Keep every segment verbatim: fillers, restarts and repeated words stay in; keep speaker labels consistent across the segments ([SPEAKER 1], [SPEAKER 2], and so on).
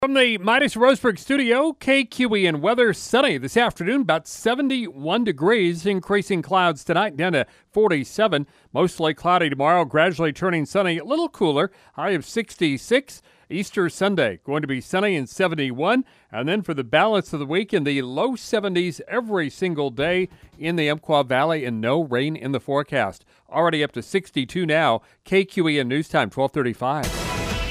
[SPEAKER 1] From the Midas Roseburg studio, K Q E N weather sunny this afternoon, about seventy-one degrees, increasing clouds tonight down to forty-seven. Mostly cloudy tomorrow, gradually turning sunny, a little cooler, high of sixty-six. Easter Sunday going to be sunny and seventy-one. And then for the balance of the week in the low seventies every single day in the Umpqua Valley and no rain in the forecast. Already up to sixty-two now. K Q E N News Time, twelve thirty-five.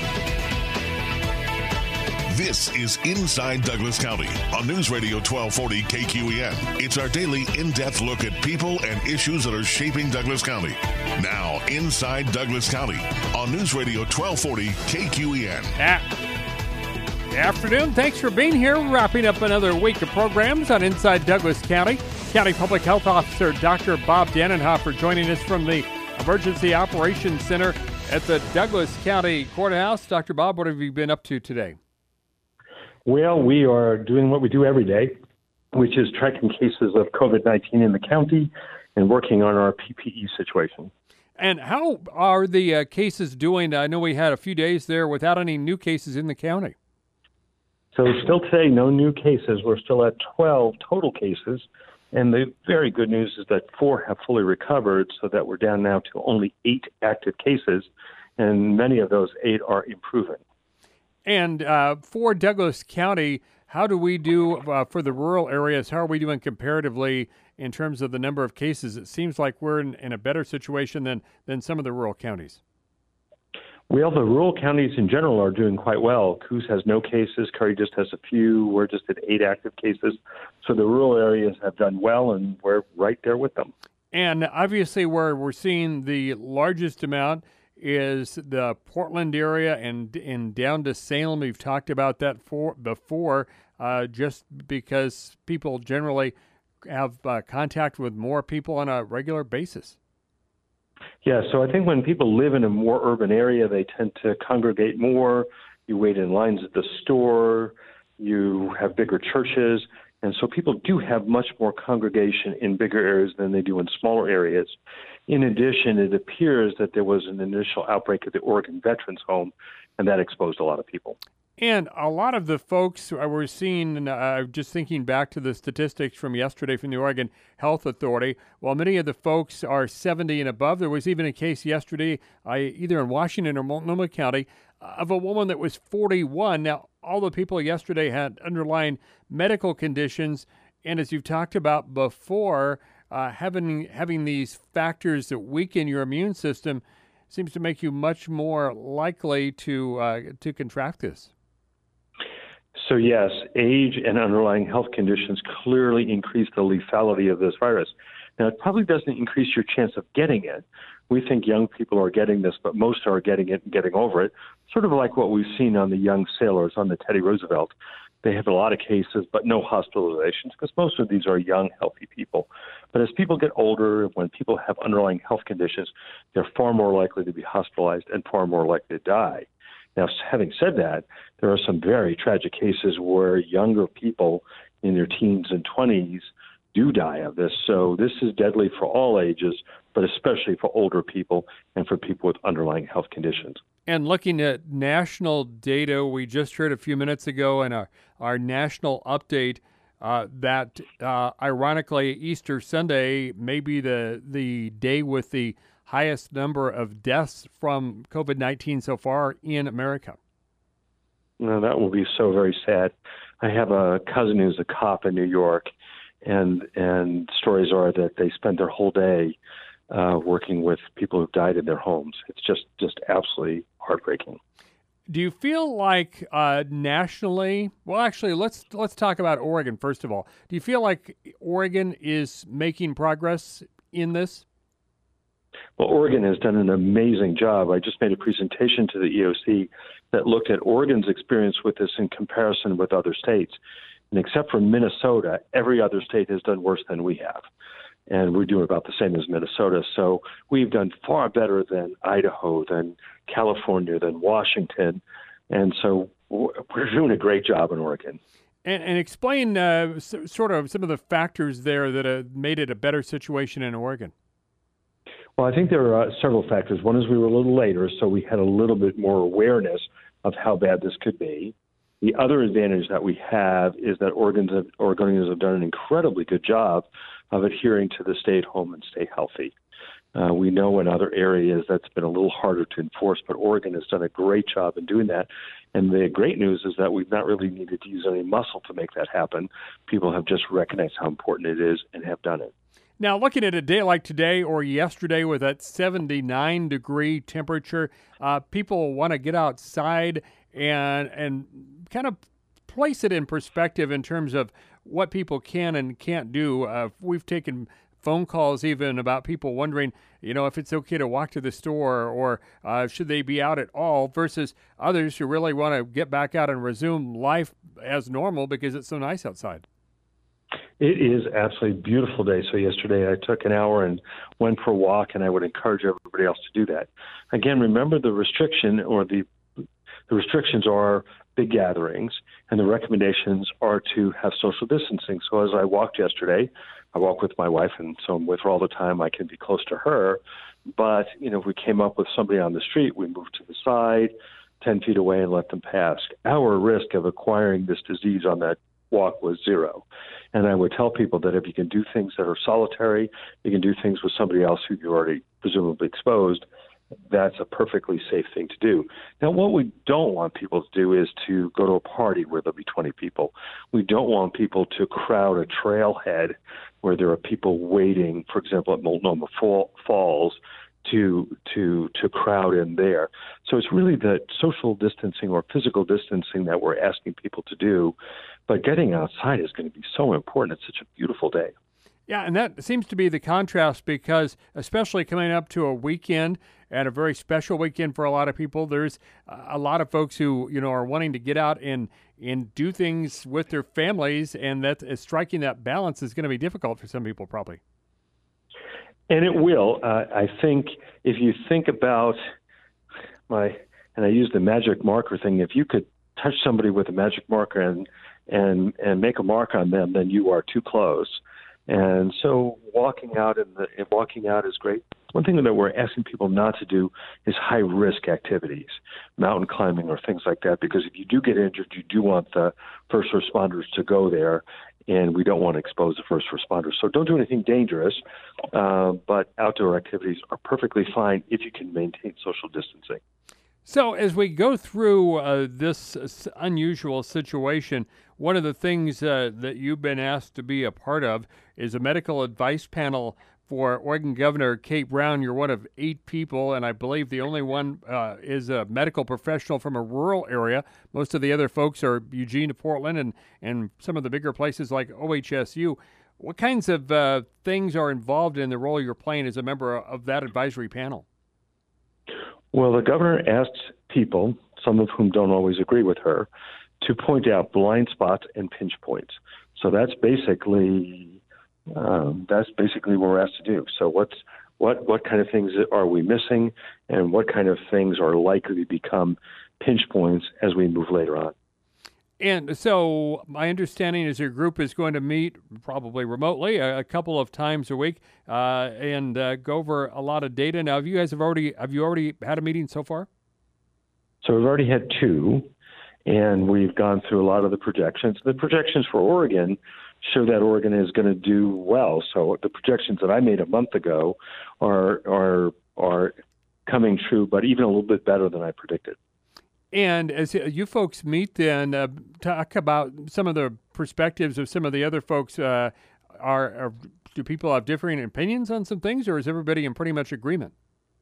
[SPEAKER 2] This is Inside Douglas County on News Radio twelve forty K Q E N. It's our daily in-depth look at people and issues that are shaping Douglas County. Now, Inside Douglas County on News Radio twelve forty K Q E N.
[SPEAKER 1] Good afternoon. Thanks for being here. Wrapping up another week of programs on Inside Douglas County. County Public Health Officer Doctor Bob Dannenhofer joining us from the Emergency Operations Center at the Douglas County Courthouse. Doctor Bob, what have you been up to today?
[SPEAKER 3] Well, we are doing what we do every day, which is tracking cases of COVID nineteen in the county and working on our P P E situation.
[SPEAKER 1] And how are the uh, cases doing? I know we had a few days there without any new cases in the county.
[SPEAKER 3] So still today, no new cases. We're still at twelve total cases. And the very good news is that four have fully recovered, so that we're down now to only eight active cases, and many of those eight are improving.
[SPEAKER 1] And uh, for Douglas County, how do we do uh, for the rural areas? How are we doing comparatively in terms of the number of cases? It seems like we're in, in a better situation than, than some of the rural counties.
[SPEAKER 3] Well, the rural counties in general are doing quite well. Coos has no cases. Curry just has a few. We're just at eight active cases. So the rural areas have done well, and we're right there with them. And
[SPEAKER 1] obviously where we're seeing the largest amount is the Portland area and and down to Salem. We've talked about that for, before, uh, just because people generally have uh, contact with more people on a regular basis.
[SPEAKER 3] Yeah, so I think when people live in a more urban area, they tend to congregate more. You wait in lines at the store. You have bigger churches. And so people do have much more congregation in bigger areas than they do in smaller areas. In addition, it appears that there was an initial outbreak at the Oregon Veterans Home, and that exposed a lot of people.
[SPEAKER 1] And a lot of the folks we're seeing, uh, just thinking back to the statistics from yesterday from the Oregon Health Authority, while many of the folks are seventy and above, there was even a case yesterday, uh, either in Washington or Multnomah County, of a woman that was forty-one. Now, all the people yesterday had underlying medical conditions, and as you've talked about before, uh, having having these factors that weaken your immune system seems to make you much more likely to uh, to contract this.
[SPEAKER 3] So yes, age and underlying health conditions clearly increase the lethality of this virus. Now, it probably doesn't increase your chance of getting it. We think young people are getting this, but most are getting it and getting over it, sort of like what we've seen on the young sailors on the Teddy Roosevelt. They have a lot of cases, but no hospitalizations, because most of these are young, healthy people. But as people get older, when people have underlying health conditions, they're far more likely to be hospitalized and far more likely to die. Now, having said that, there are some very tragic cases where younger people in their teens and twenties do die of this. So this is deadly for all ages, but especially for older people and for people with underlying health conditions.
[SPEAKER 1] And looking at national data, we just heard a few minutes ago in our, our national update uh, that, uh, ironically, Easter Sunday may be the, the day with the highest number of deaths from COVID nineteen so far in America.
[SPEAKER 3] No, that will be so very sad. I have a cousin who's a cop in New York, and and stories are that they spend their whole day uh, working with people who've died in their homes. It's just, just absolutely heartbreaking.
[SPEAKER 1] Do you feel like uh, nationally, well, actually, let's let's talk about Oregon first of all. Do you feel like Oregon is making progress in this?
[SPEAKER 3] Well, Oregon has done an amazing job. I just made a presentation to the E O C that looked at Oregon's experience with this in comparison with other states. And except for Minnesota, every other state has done worse than we have. And we're doing about the same as Minnesota. So we've done far better than Idaho, than California, than Washington. And so we're doing a great job in Oregon.
[SPEAKER 1] And, and explain uh, s- sort of some of the factors there that have made it a better situation in Oregon.
[SPEAKER 3] Well, I think there are uh, several factors. One is we were a little later, so we had a little bit more awareness of how bad this could be. The other advantage that we have is that Oregons have, Oregonians have done an incredibly good job of adhering to the stay at home and stay healthy. Uh, we know in other areas that's been a little harder to enforce, but Oregon has done a great job in doing that. And the great news is that we've not really needed to use any muscle to make that happen. People have just recognized how important it is and have done it.
[SPEAKER 1] Now, looking at a day like today or yesterday with that seventy-nine degree temperature, uh, people want to get outside and and kind of place it in perspective in terms of what people can and can't do. Uh, we've taken phone calls even about people wondering, you know, if it's okay to walk to the store or uh, should they be out at all, versus others who really want to get back out and resume life as normal because it's so nice outside.
[SPEAKER 3] It is absolutely a beautiful day. So yesterday I took an hour and went for a walk, and I would encourage everybody else to do that. Again, remember the restriction or the the restrictions are big gatherings, and the recommendations are to have social distancing. So as I walked yesterday, I walk with my wife, and so I'm with her all the time. I can be close to her. But, you know, if we came up with somebody on the street, we moved to the side, ten feet away, and let them pass. Our risk of acquiring this disease on that walk was zero. And I would tell people that if you can do things that are solitary, you can do things with somebody else who you're already presumably exposed, that's a perfectly safe thing to do. Now, what we don't want people to do is to go to a party where there'll be twenty people. We don't want people to crowd a trailhead where there are people waiting, for example, at Multnomah Falls, to to to crowd in there. So it's really the social distancing or physical distancing that we're asking people to do. But getting outside is going to be so important. It's such a beautiful day.
[SPEAKER 1] Yeah, and that seems to be the contrast because, especially coming up to a weekend and a very special weekend for a lot of people, there's a lot of folks who, you know, are wanting to get out and and do things with their families, and that uh, striking that balance is going to be difficult for some people, probably.
[SPEAKER 3] And it will. Uh, I think if you think about my, and I use the magic marker thing, if you could touch somebody with a magic marker and and and make a mark on them, then you are too close. And so walking out in the walking out is great. One thing that we're asking people not to do is high risk activities, mountain climbing or things like that, because if you do get injured, you do want the first responders to go there, and we don't want to expose the first responders. So don't do anything dangerous, uh, but outdoor activities are perfectly fine if you can maintain social distancing.
[SPEAKER 1] So as we go through uh, this unusual situation, one of the things uh, that you've been asked to be a part of is a medical advice panel for Oregon Governor Kate Brown. You're one of eight people, and I believe the only one uh, is a medical professional from a rural area. Most of the other folks are Eugene to Portland and, and some of the bigger places like O H S U. What kinds of uh, things are involved in the role you're playing as a member of that advisory panel?
[SPEAKER 3] Well, the governor asks people, some of whom don't always agree with her, to point out blind spots and pinch points. So that's basically um, that's basically what we're asked to do. So what's what what kind of things are we missing, and what kind of things are likely to become pinch points as we move later on?
[SPEAKER 1] And so my understanding is your group is going to meet probably remotely a, a couple of times a week uh, and uh, go over a lot of data. Now, have you guys have already have you already had a meeting so far?
[SPEAKER 3] So we've already had two, and we've gone through a lot of the projections. The projections for Oregon show that Oregon is going to do well. So the projections that I made a month ago are are are coming true, but even a little bit better than I predicted.
[SPEAKER 1] And as you folks meet, then uh, talk about some of the perspectives of some of the other folks. Uh, are, are do people have differing opinions on some things, or is everybody in pretty much agreement?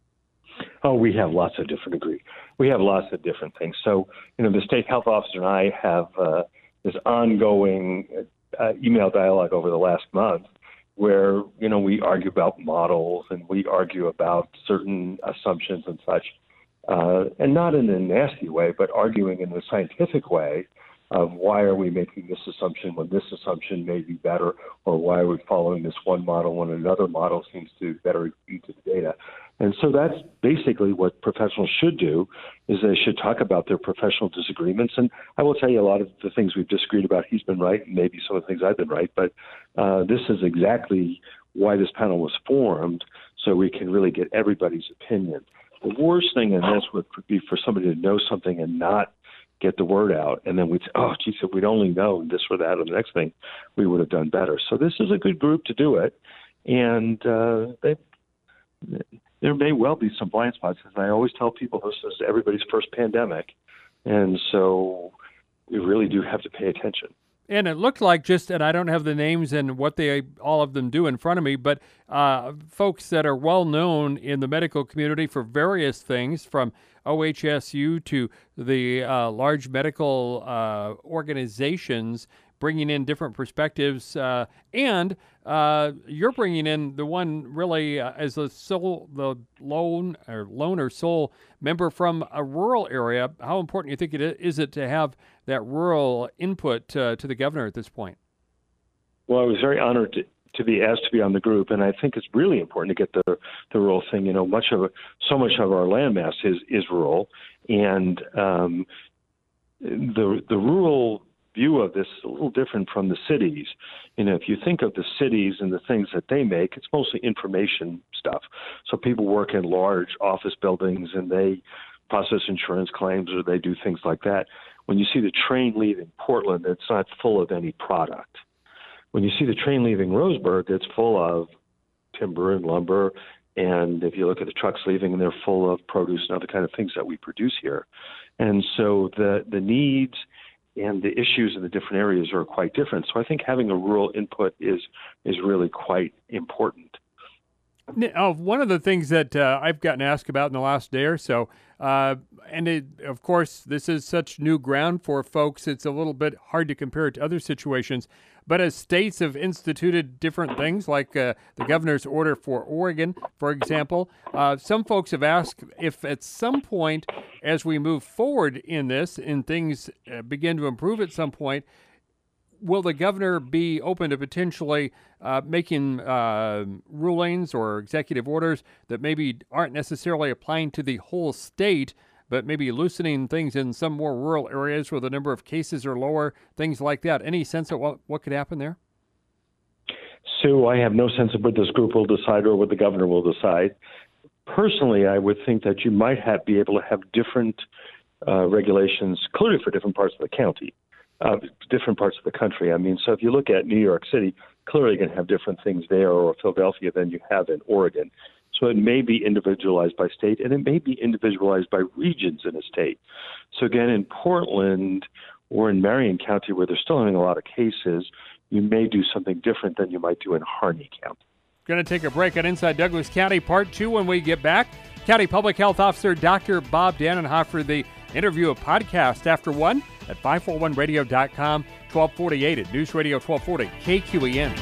[SPEAKER 3] Oh, we have lots of different agree. We have lots of different things. So, you know, the state health officer and I have uh, this ongoing uh, email dialogue over the last month, where you know we argue about models and we argue about certain assumptions and such. Uh, and not in a nasty way, but arguing in a scientific way of why are we making this assumption when this assumption may be better, or why are we following this one model when another model seems to better read to the data. And so that's basically what professionals should do, is they should talk about their professional disagreements. And I will tell you a lot of the things we've disagreed about, he's been right, and maybe some of the things I've been right, but uh, this is exactly why this panel was formed, so we can really get everybody's opinion. The worst thing in this would be for somebody to know something and not get the word out. And then we'd say, oh, geez, if we'd only known this or that or the next thing, we would have done better. So this is a good group to do it. And uh, they, there may well be some blind spots. As I always tell people, this is everybody's first pandemic. And so we really do have to pay attention.
[SPEAKER 1] And it looked like just, and I don't have the names and what they all of them do in front of me, but uh, folks that are well known in the medical community for various things, from O H S U to the uh, large medical uh, organizations, bringing in different perspectives, uh, and uh, you're bringing in the one really uh, as the sole, the lone or lone or sole member from a rural area. How important do you think it is it to have that rural input uh, to the governor at this point?
[SPEAKER 3] Well, I was very honored to, to be asked to be on the group, and I think it's really important to get the the rural thing. You know, much of so much of our landmass is is rural, and um, the the rural view of this is a little different from the cities. You know, if you think of the cities and the things that they make, it's mostly information stuff. So people work in large office buildings and they process insurance claims or they do things like that. When you see the train leaving Portland, it's not full of any product. When you see the train leaving Roseburg, it's full of timber and lumber. And if you look at the trucks leaving, they're full of produce and other kind of things that we produce here. And so the the needs and the issues in the different areas are quite different. So I think having a rural input is is really quite important.
[SPEAKER 1] Oh, one of the things that uh, I've gotten asked about in the last day or so, uh, and it, of course, this is such new ground for folks, it's a little bit hard to compare it to other situations, but as states have instituted different things, like uh, the governor's order for Oregon, for example, uh, some folks have asked if at some point, as we move forward in this and things uh, begin to improve at some point, will the governor be open to potentially uh, making uh, rulings or executive orders that maybe aren't necessarily applying to the whole state, but maybe loosening things in some more rural areas where the number of cases are lower, things like that? Any sense of what, what could happen there?
[SPEAKER 3] Sue, I have no sense of what this group will decide or what the governor will decide. Personally, I would think that you might have be able to have different uh, regulations, clearly for different parts of the county. Uh, different parts of the country. I mean, so if you look at New York City, clearly you're going to have different things there, or Philadelphia than you have in Oregon. So it may be individualized by state, and it may be individualized by regions in a state. So again, in Portland or in Marion County, where they're still having a lot of cases, you may do something different than you might do in Harney County.
[SPEAKER 1] Going to take a break on Inside Douglas County, part two, when we get back. County Public Health Officer Doctor Bob Dannenhofer, the interview, a podcast after one at five forty-one radio dot com, twelve forty-eight at News Radio twelve forty K Q E N.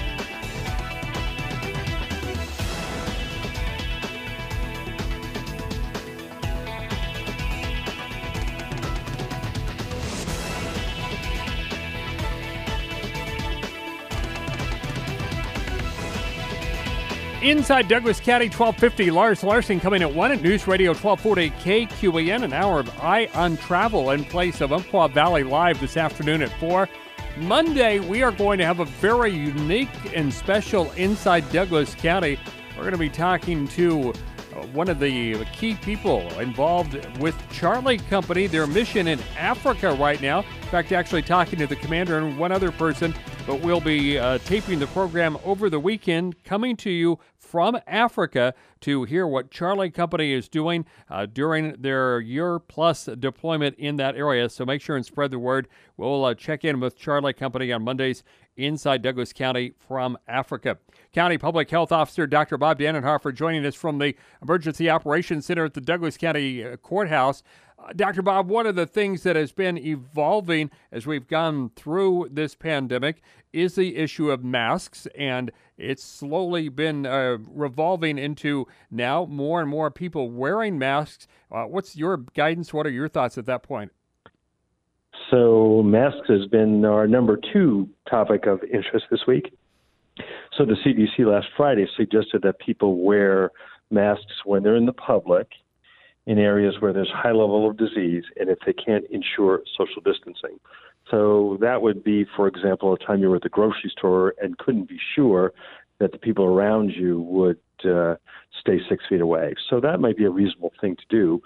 [SPEAKER 1] Inside Douglas County, twelve fifty, Lars Larson coming at one at News Radio twelve forty K Q E N, an hour of Eye on Travel in place of Umpqua Valley Live this afternoon at four. Monday, we are going to have a very unique and special Inside Douglas County. We're going to be talking to one of the key people involved with Charlie Company, their mission in Africa right now. In fact, actually talking to the commander and one other person, but we'll be uh, taping the program over the weekend, coming to you from Africa to hear what Charlie Company is doing uh, during their year-plus deployment in that area. So make sure and spread the word. We'll uh, check in with Charlie Company on Mondays inside Douglas County from Africa. County Public Health Officer Doctor Bob Dannenhofer joining us from the Emergency Operations Center at the Douglas County uh, Courthouse. Uh, Doctor Bob, one of the things that has been evolving as we've gone through this pandemic is the issue of masks, and it's slowly been uh, revolving into now more and more people wearing masks. Uh, what's your guidance? What are your thoughts at that point?
[SPEAKER 3] So masks has been our number two topic of interest this week. So the C D C last Friday suggested that people wear masks when they're in the public in areas where there's high level of disease and if they can't ensure social distancing. So that would be, for example, a time you were at the grocery store and couldn't be sure that the people around you would uh, stay six feet away. So that might be a reasonable thing to do.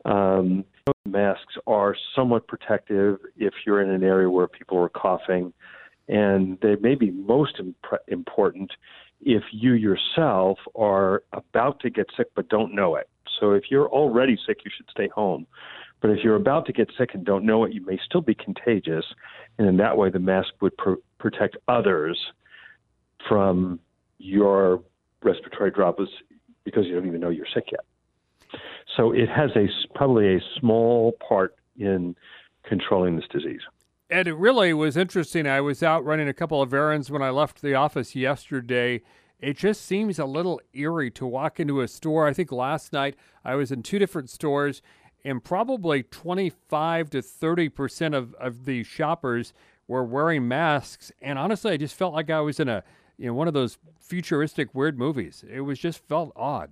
[SPEAKER 3] Um, masks are somewhat protective if you're in an area where people are coughing, and they may be most imp- important if you yourself are about to get sick but don't know it. So if you're already sick, you should stay home. But if you're about to get sick and don't know it, you may still be contagious, and in that way the mask would pr- protect others from your respiratory droplets because you don't even know you're sick yet. So it has a probably a small part in controlling this disease.
[SPEAKER 1] And it really was interesting. I was out running a couple of errands when I left the office yesterday. It just seems a little eerie to walk into a store. I think last night I was in two different stores, and probably twenty-five to thirty percent of, of the shoppers were wearing masks. And honestly, I just felt like I was in a you know one of those futuristic weird movies. It was just felt odd.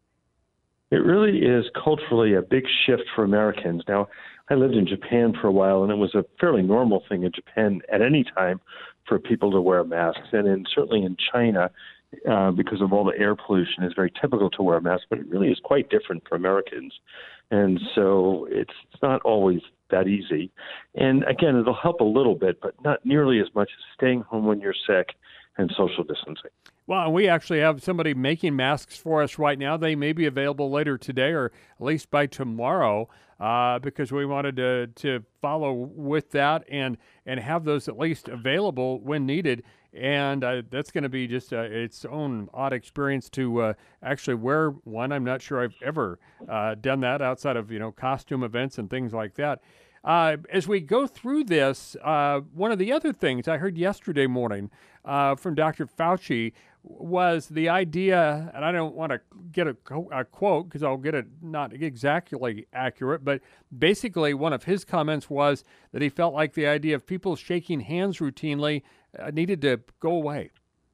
[SPEAKER 3] It really is culturally a big shift for Americans. Now, I lived in Japan for a while, and it was a fairly normal thing in Japan at any time for people to wear masks. And in, certainly in China, uh, because of all the air pollution, it's very typical to wear a mask, but it really is quite different for Americans. And so it's, it's not always that easy. And again, it'll help a little bit, but not nearly as much as staying home when you're sick and social distancing.
[SPEAKER 1] Well, and we actually have somebody making masks for us right now. They may be available later today or at least by tomorrow uh, because we wanted to to follow with that and, and have those at least available when needed. And uh, that's going to be just uh, its own odd experience to uh, actually wear one. I'm not sure I've ever uh, done that outside of, you know, costume events and things like that. Uh, as we go through this, uh, one of the other things I heard yesterday morning uh, from Doctor Fauci was the idea, and I don't want to get a, a quote because I'll get it not exactly accurate, but basically one of his comments was that he felt like the idea of people shaking hands routinely uh, needed to go away.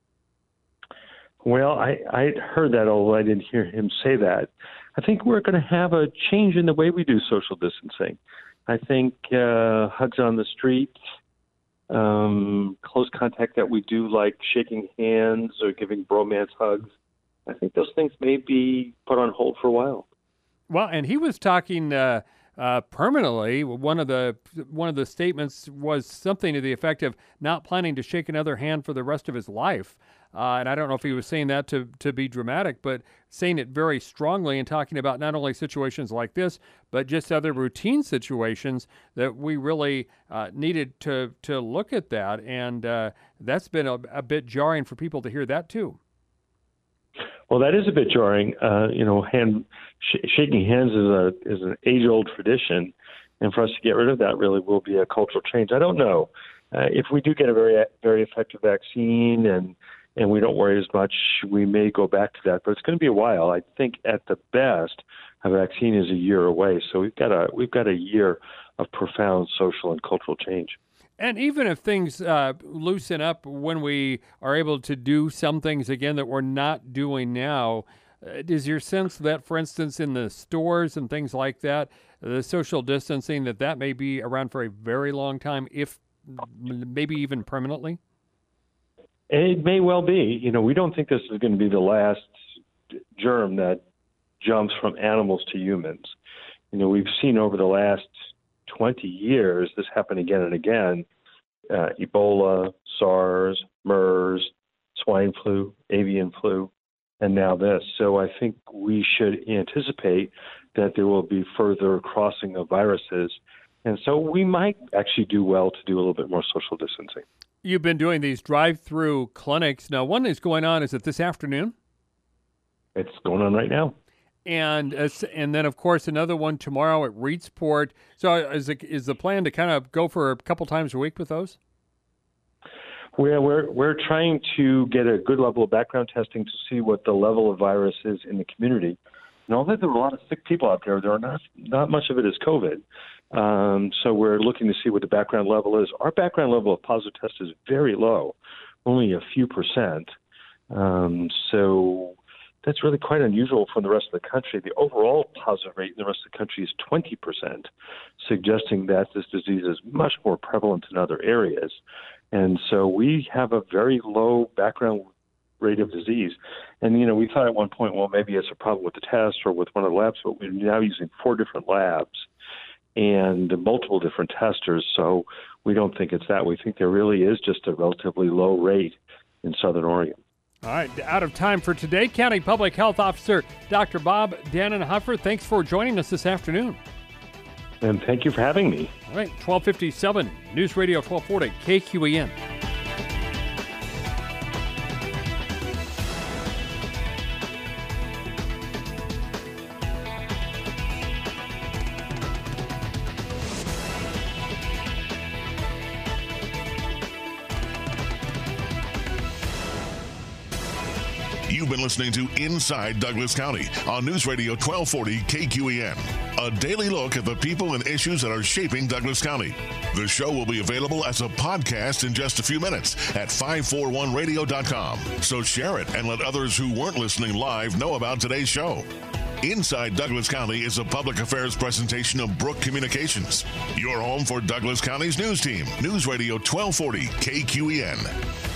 [SPEAKER 3] Well, I, I heard that, although I didn't hear him say that. I think we're going to have a change in the way we do social distancing. I think uh, hugs on the street, um, close contact that we do, like shaking hands or giving bromance hugs, I think those things may be put on hold for a while.
[SPEAKER 1] Well, and he was talking uh, uh, permanently. One of the one of the statements was something to the effect of not planning to shake another hand for the rest of his life. Uh, and I don't know if he was saying that to, to be dramatic, but saying it very strongly and talking about not only situations like this, but just other routine situations that we really uh, needed to to look at that. And uh, that's been a, a bit jarring for people to hear that too.
[SPEAKER 3] Well, that is a bit jarring. Uh, you know, hand sh- shaking hands is a is an age-old tradition, and for us to get rid of that really will be a cultural change. I don't know uh, if we do get a very very effective vaccine and and we don't worry as much, we may go back to that, but it's going to be a while. I think at the best, a vaccine is a year away, so we've got a we've got a year of profound social and cultural change.
[SPEAKER 1] And even if things uh, loosen up when we are able to do some things again that we're not doing now, uh, is your sense that, for instance, in the stores and things like that, the social distancing, that that may be around for a very long time, if maybe even permanently?
[SPEAKER 3] It may well be. You know, we don't think this is going to be the last germ that jumps from animals to humans. You know, we've seen over the last twenty years this happen again and again. Uh, Ebola, SARS, MERS, swine flu, avian flu, and now this. So I think we should anticipate that there will be further crossing of viruses. And so we might actually do well to do a little bit more social distancing.
[SPEAKER 1] You've been doing these drive-through clinics. Now, one is going on, is it this afternoon?
[SPEAKER 3] It's going on right now.
[SPEAKER 1] And uh, and then, of course, another one tomorrow at Reedsport. So is, it, is the plan to kind of go for a couple times a week with those?
[SPEAKER 3] We're, we're, we're trying to get a good level of background testing to see what the level of virus is in the community. And although there are a lot of sick people out there, there are not, not much of it is COVID. Um, so we're looking to see what the background level is. Our background level of positive test is very low, only a few percent. Um, so that's really quite unusual from the rest of the country. The overall positive rate in the rest of the country is twenty percent, suggesting that this disease is much more prevalent in other areas. And so we have a very low background rate of disease. And, you know, we thought at one point, well, maybe it's a problem with the test or with one of the labs, but we're now using four different labs and multiple different testers. So we don't think it's that. We think there really is just a relatively low rate in Southern Oregon.
[SPEAKER 1] All right, out of time for today. County Public Health Officer Doctor Bob Dannenhofer, thanks for joining us this afternoon.
[SPEAKER 3] And thank you for having me.
[SPEAKER 1] All right, twelve fifty-seven, News Radio twelve forty, K Q E N.
[SPEAKER 2] You've been listening to Inside Douglas County on News Radio twelve forty K Q E N, a daily look at the people and issues that are shaping Douglas County. The show will be available as a podcast in just a few minutes at five forty-one radio dot com. So share it and let others who weren't listening live know about today's show. Inside Douglas County is a public affairs presentation of Brook Communications, your home for Douglas County's news team. News Radio twelve forty K Q E N.